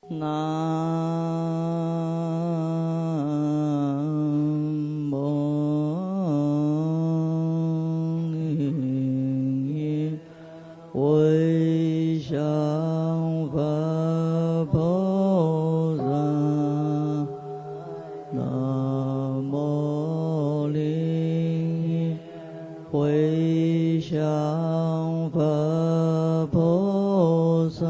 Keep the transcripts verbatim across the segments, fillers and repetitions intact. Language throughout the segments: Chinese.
南无灵会向佛菩萨，南无灵会向佛菩萨。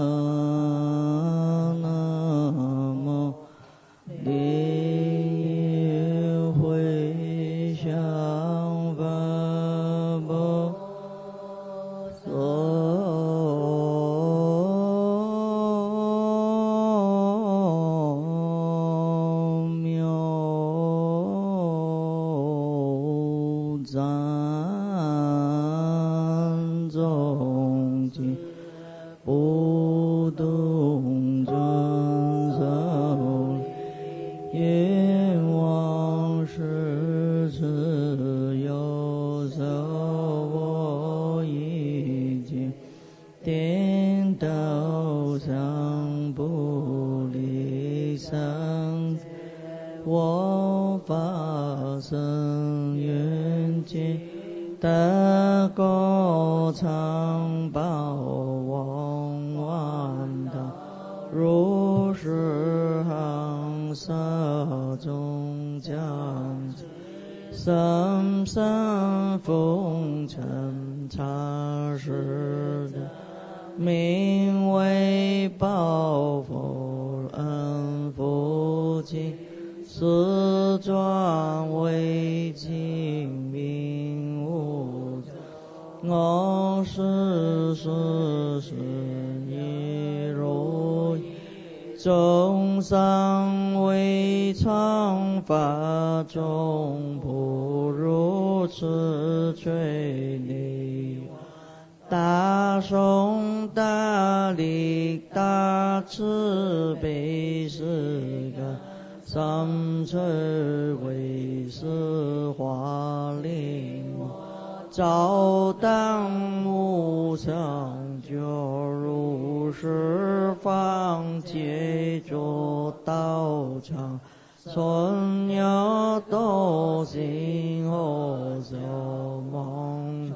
众生为常法中，不如此垂礼。大颂大力大慈悲是个三世为是华灵，照当无上觉如十方皆作道场，存有多心后受梦。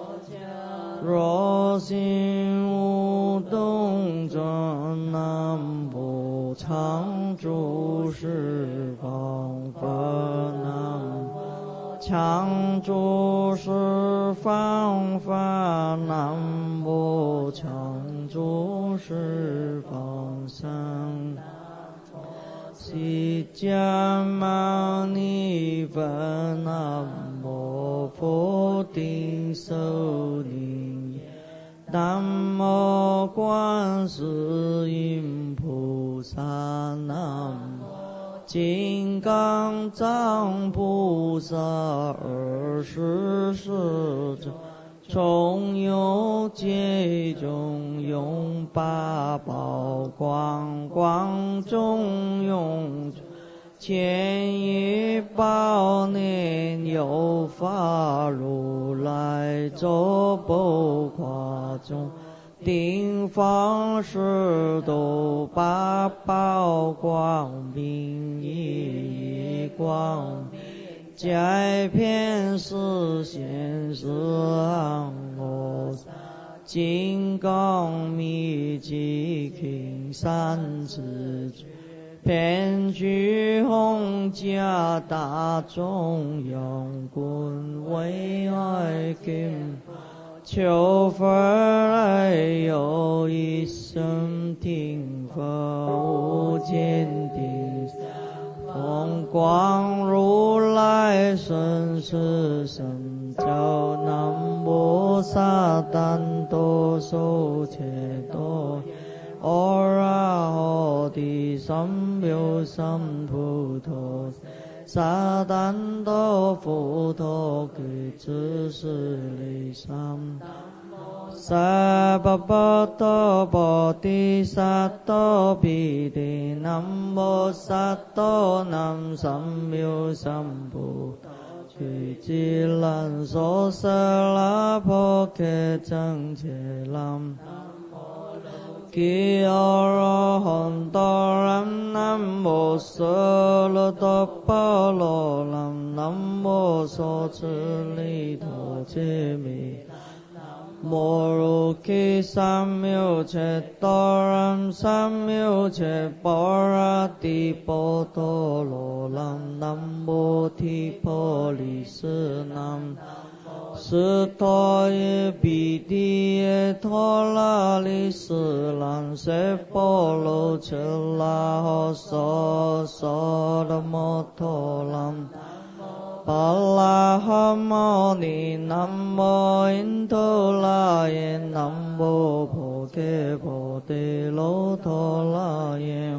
若心无动转，南无常住十方佛，南无常住十方法，南无常住十方僧。释迦牟尼佛，南无佛顶首楞，南无观世音菩萨，南无金刚藏菩萨，二十世尊中有界中用八宝光，光中用千亿宝年有法如来作不夸中，定方十度八宝光明一一光明，皆遍十现十行我金刚密集群三智遍具弘家大众用棍为爱经，求佛来有一生听佛无间定，风光如来生死生教，南无萨旦多娑切多阿拉提三藐三菩提，萨旦多佛陀给知识离三，萨婆诃多菩提萨埵毗帝，南无萨埵南三藐三菩提，具智难所舍那婆诃僧伽蓝， kỳ a ra hàn ta ram nam mô sơ lô ta pa lô lam nam mô so chư ly thọ chế mì mô ru ki sam miêu che ta ram sam miêu che pa ra ti po to lô lam nam mô thi po li sư nam sư tho ye bi di ye tho la li sư lan se po lo che la ho so so da mo tho lam pa la ha mo ni nam mô in tho la ye nam mô bồ đề bồ đề lo tho la ye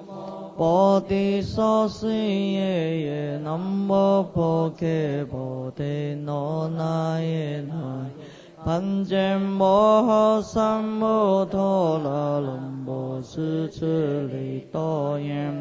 bồ đề so si ye ye nam mô bồ đề bồ đề no na ye na pan chen mo ho sam mo tho la lam bo sư chư li to yen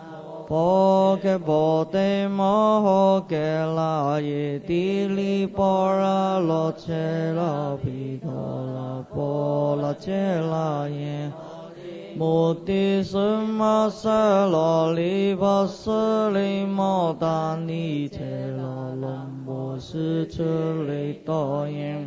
bồ đề bồ đề mo ho ke la ye ti li po ra lo che la pi tho la po la che la ye mô ti sư ma sa lo li ba sư li mo ta ni che la lom bo sư chư li to yen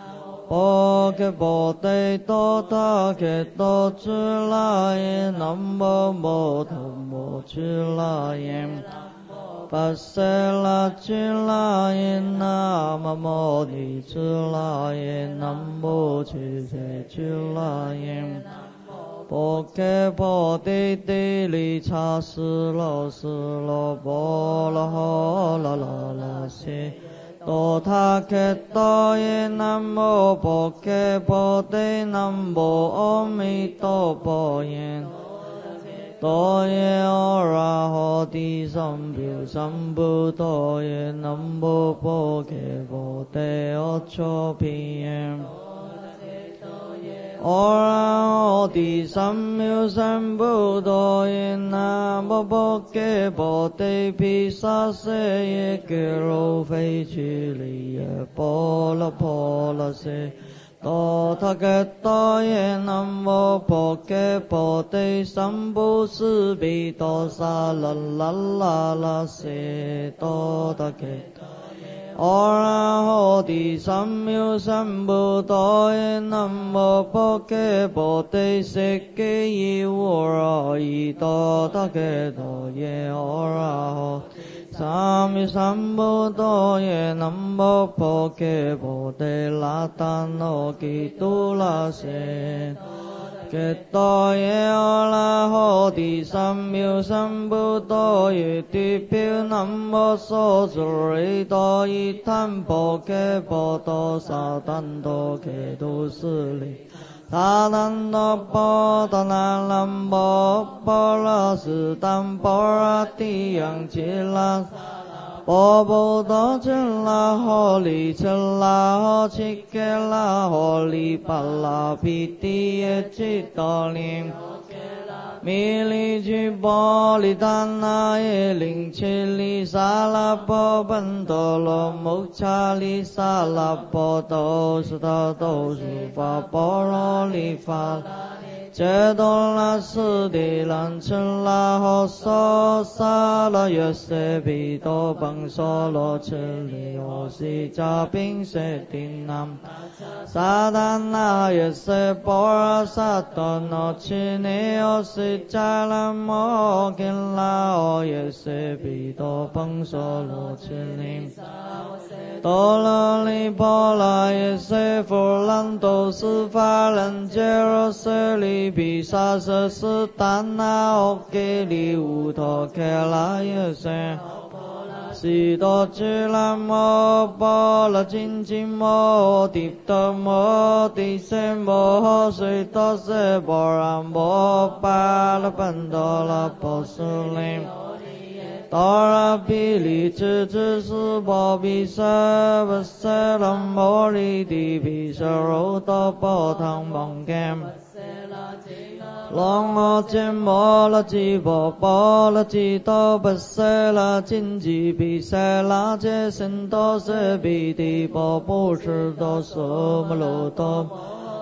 bồ đề bồ đề to ta ke to chư la ye nam mô mô tham mô chư la ye pa se la chư la ye nam mô ni chư la ye nam mô chư se chư la ye bồ đề bồ đề đề li cha sư lo sư lo bồ la ho la la la se tô tha kết tô ye nam mô bồ đề bồ đề nam mô a mi tô bồ yen tô ye a ra ho ti sam biểu sam bu tô ye nam mô bồ đề bồ đề a cho pi yen Ora ti sam miêu sam bu do ye nam mô bồ đề bồ đề pi sa se ye ke ro phei chi li ye po la po la se tô tha kết tô ye nam mô bồ đề bồ đề sam bu sư bi tô sa la la la la se tô tha kết Ora ho ti sam miêu sam bu to ye nam mô bồ đề bồ đề se ke yi wo ra yi to ta ke to ye ora ho sam miêu sam bu to ye nam mô bồ đề bồ đề la ta no ki tu la se kết to ye a la ho ti sam miêu sam bu to ye ti piu nam mô so su ri to yi tham bồ đề bồ to sa tan to ke tu sư li ta tan to bồ ta na lam bồ bồ la sư tam bồ ra ti yang chi la bồ bồ to chân la ho li chân la ho chi ke la ho li pa la pi ti ye chi to lim mi li chi bồ li tan na ye ling chi li sa la bồ ban to lo mu cha li sa la bồ to su ta to su fa bồ ro li fa chế đô la sư đi lan chân la ho so sa la yết se bi tô bằng so lo chân li ho si cha binh se tin nam sa đan na yết se bo ra sa to no chi ni ho si cha la mo kin la ho yết se bi tô bằng so lo chân li tô la li bo la yết se phu lan tô sư pha lan chế ro se li bi sa sa sư tan na o ke li u tho ke la ye se si to chư la mo bo la chin chin mo ti to mo ti se mo suy to se bo ram bo pa la pan do la po su lim ta ra pi li chư chư sư bo bi sa va se lam mo ri ti bi sa ro to po thang bong kem long ho chen mo la chi bo bo la chi to ba se la chin ji bi se la che sen to se bi ti bo bu shi to so ma lo to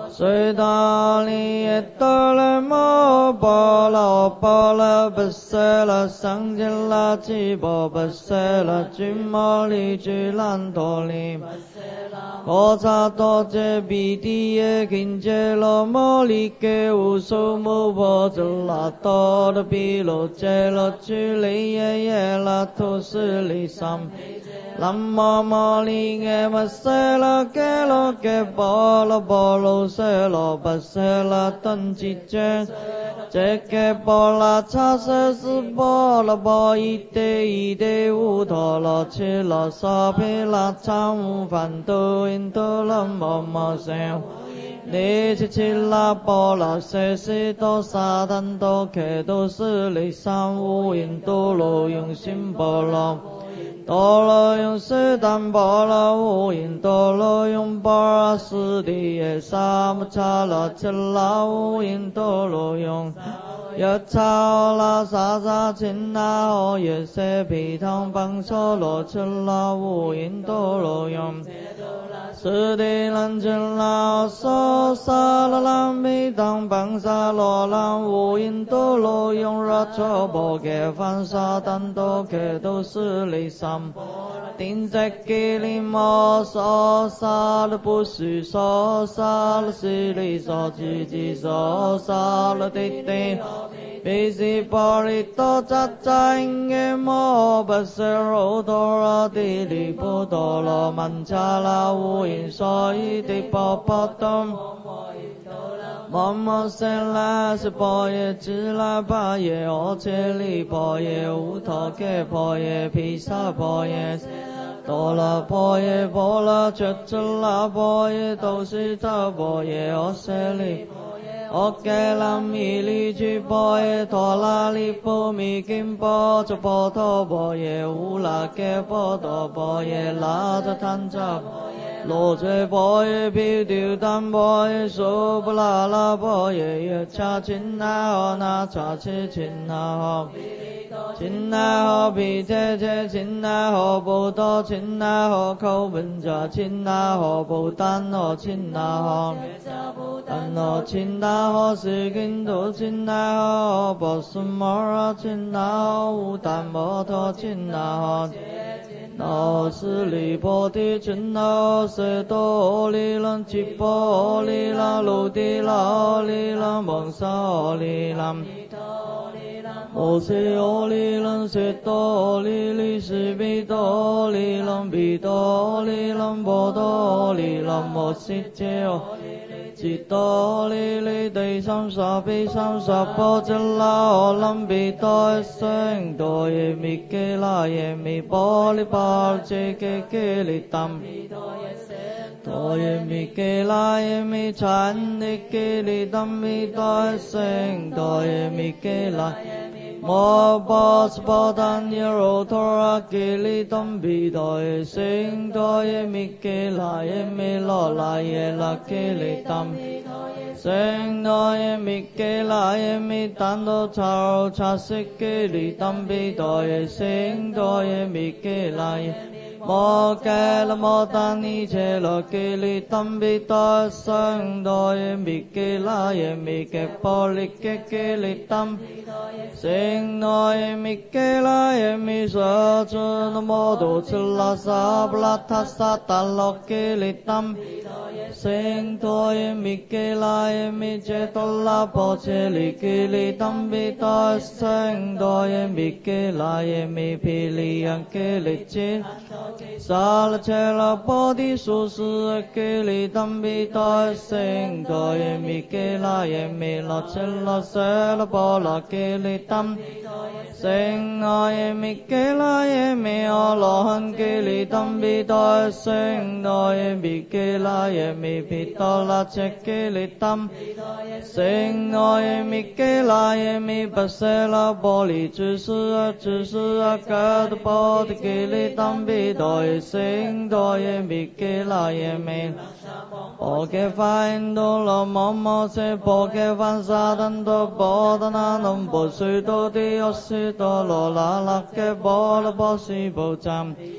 随达利耶多勒摩巴拉巴拉巴塞拉桑杰拉吉波巴塞拉居摩利居兰多利摩萨多杰比蒂耶金杰罗摩利给乌苏姆波泽拉多的比罗杰罗居利耶耶拉图斯利桑南无摩利耶巴塞拉给罗给波罗波罗塞罗巴塞拉登吉杰这给波拉查塞斯波罗波伊德伊德乌陀罗切罗萨皮拉查乌梵多因多罗摩摩塞尼切切拉波拉塞西多萨丹多克多斯利三乌因多罗用心波罗多罗用斯丹波罗乌因多罗用波拉斯蒂耶萨姆查拉切拉乌因多罗用耶查拉萨萨钦那哦耶塞皮汤邦梭罗切拉乌因多罗用斯蒂兰切拉梭萨拉兰皮汤邦萨罗兰乌因多罗用拉乔波给凡萨丹多克多斯利萨丁在给里摩梭萨拉布须梭萨拉西里梭吉吉梭萨拉蒂蒂比西巴里多扎扎因耶摩巴塞罗多拉蒂里波多罗曼查拉乌因梭伊蒂波波东摩摩塞拉是波耶支拉巴耶奥切里波耶乌托给波耶毗沙波耶多拉波耶波拉觉支拉波耶都是他波耶奥塞里奥给拉米里居波耶托拉里波米金波就波托波耶乌拉给波多波耶拉着坦扎罗giới波耶毗丢丹波耶苏布拉拉波耶耶恰钦那吼那恰切钦那吼钦那吼毗切切钦那吼波多钦那吼口本迦钦那吼波丹吼钦那吼丹吼钦那吼斯金多钦那吼波苏摩拉钦那吼乌丹摩托钦那吼那斯利波提钦那塞多利兰吉波利拉鲁迪拉利兰蒙萨利兰摩西欧利兰塞多利利斯比多利兰比多利兰波多利兰摩西切哦吉多利利地三十比三十波吉拉哦兰比多圣多耶米给拉耶米波利巴杰给给利丹多耶米给拉耶米찬尼给利丹米多圣多耶米给拉摩巴斯巴丹耶罗托拉给利丹比多耶圣多耶米给拉耶米罗拉耶拉给利丹圣多耶米给拉耶米丹多查罗查西给利丹比多耶圣多耶米给拉耶摩给拉摩丹尼切罗给利丹比多圣多耶米给拉耶米给波利给给利丹圣多耶米给拉耶米舍出那摩多次拉萨布拉塔萨达罗给利丹圣多耶米给拉耶米切多拉波切利给利丹比多圣多耶米给拉耶米毗利安给利切萨拉切拉波提苏斯给利丹比多圣多耶米给拉耶米拉切拉塞拉波拉给利丹圣多耶米给拉耶米阿罗汉给利丹比多圣多耶米给拉耶米毗多拉切给利丹圣多耶米给拉耶米巴塞拉波利知识啊知识啊格的波的给利丹比多圣多耶米给拉耶米波给梵多罗摩摩塞波给梵萨丹多波达那农波须多提奥须多罗拉拉给波罗波须波占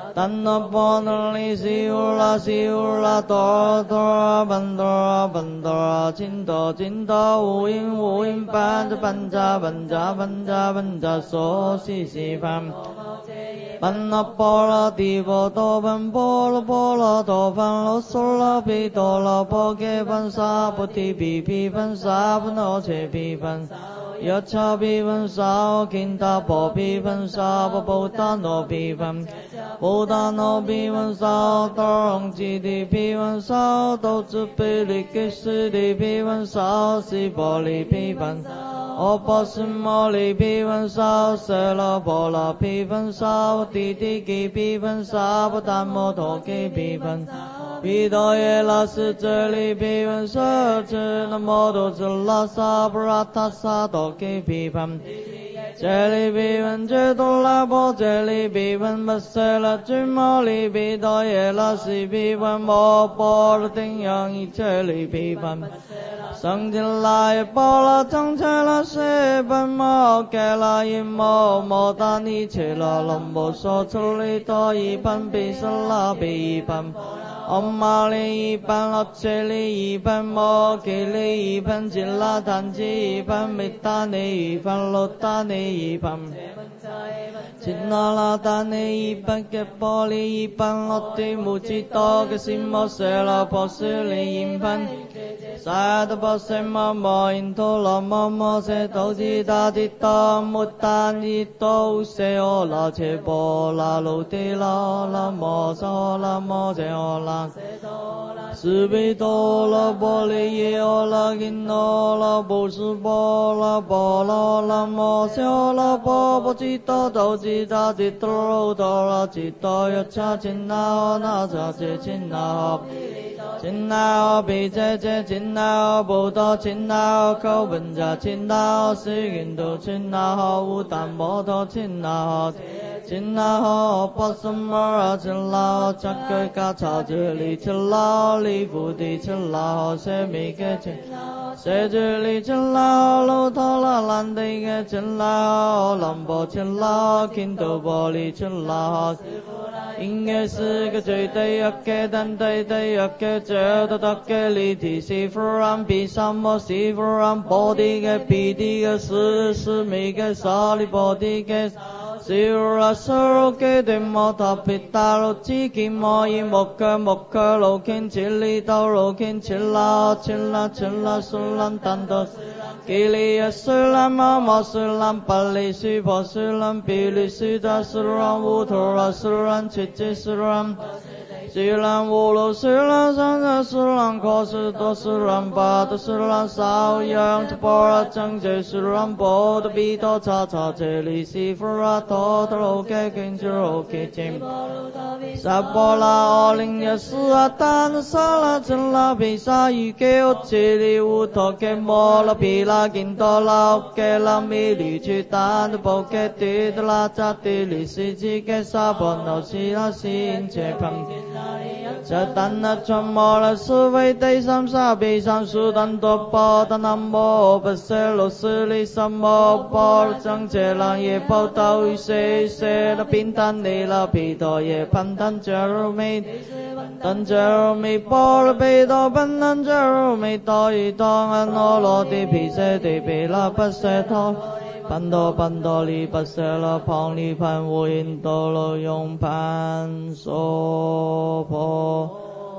丹那波那利西乌拉西乌拉多多拉班多拉班多拉金多金多无因无因班着班扎班扎班扎班扎嗦西西班。班那波拉提波多班波罗波罗多班罗梭拉比多拉波给班萨波提比比班萨波诺切比班。ยะชาปิวันสาวกินตาปอปิวันสาวโพธาโนปิวันโพธาโนปิวันสาวตองจิติปิวันสาวโตจุปิลิกิสิติปิวันสาวสิปอลิปิวันโอปัสมอลิปิวันสาวเสลาปอลาปิวันสาวติติกิปิวันสาวตัมโมโทกิปิวัน彼多耶拉斯这里比文舍智那摩多智拉萨布拉塔萨多给比盘这里比文这多拉波这里比文巴塞拉智摩里比多耶拉斯比文摩波罗丁扬伊这里比盘圣经拉耶波拉张切拉塞班摩给拉伊摩摩达尼切拉隆波索处理多一盘比斯拉比一盘唵嘛哩一般罗切哩一般摩给哩一般吉拉坦吉一般密达尼一般罗达尼一般吉那拉达尼一般给波利一般罗提木吉多给西摩塞拉波斯利一般萨德波塞摩摩因托罗摩摩塞多吉达吉多木达尼多塞欧拉切波拉鲁提拉拉摩萨拉摩切欧拉斯比多拉波利耶欧拉金诺拉波斯波拉波拉拉摩肖拉波波吉多多吉达吉多多拉吉多呀恰金那那恰吉金那金那比这这金那不多金那口本家金那是印度金那无但摩托金那金那巴什么金那这个嘎查这里金那里不的金那是每个金是这里金那路头拉兰的个金那兰波金那金都玻璃金那应该是个最对一个但对对一个这得得个里提西弗然比什么西弗然波的个比的个是是每个沙里波的个西拉苏罗给的摩塔皮达罗基基摩伊摩克摩克罗肯吉里道罗肯吉拉吉拉吉拉苏兰丹多吉里亚苏兰玛玛苏兰巴里苏波苏兰比里苏达苏兰乌托拉苏兰切切苏兰苏兰乌罗苏兰桑萨苏兰科苏多苏兰巴多苏兰烧羊特波拉张杰苏兰波多比多查查这里西弗拉托托罗给跟着罗给金萨波拉奥林亚苏阿丹萨拉真拉比萨伊给我这里乌托给摩拉比拉金多拉给拉米里去丹的波给蒂的拉扎蒂里西吉给萨波诺西拉新切旁这丹那传摩拉斯维第三沙比三苏丹多波丹南摩不塞罗斯里三摩波张杰拉也报道与谁谁的平坦尼拉皮多也潘丹加鲁米丹加鲁米波拉皮多潘丹加鲁米多伊当安诺罗的皮塞的皮拉不塞托潘多潘多利不塞拉旁里潘无因多罗用潘娑婆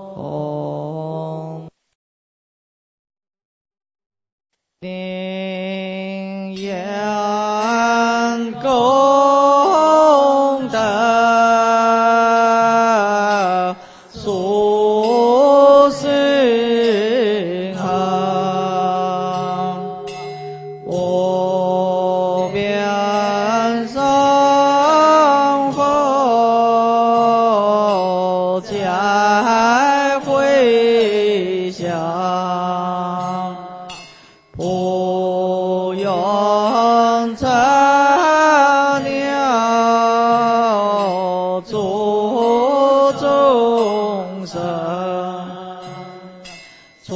唵定言功德殊胜行无边上佛皆回向不用成了诸众生诸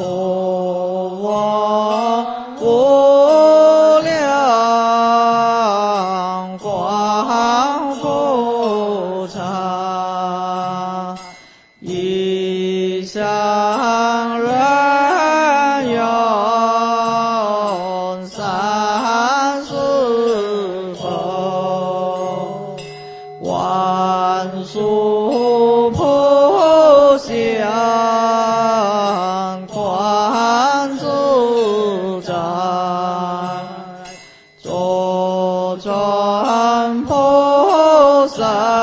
我无量光不常萨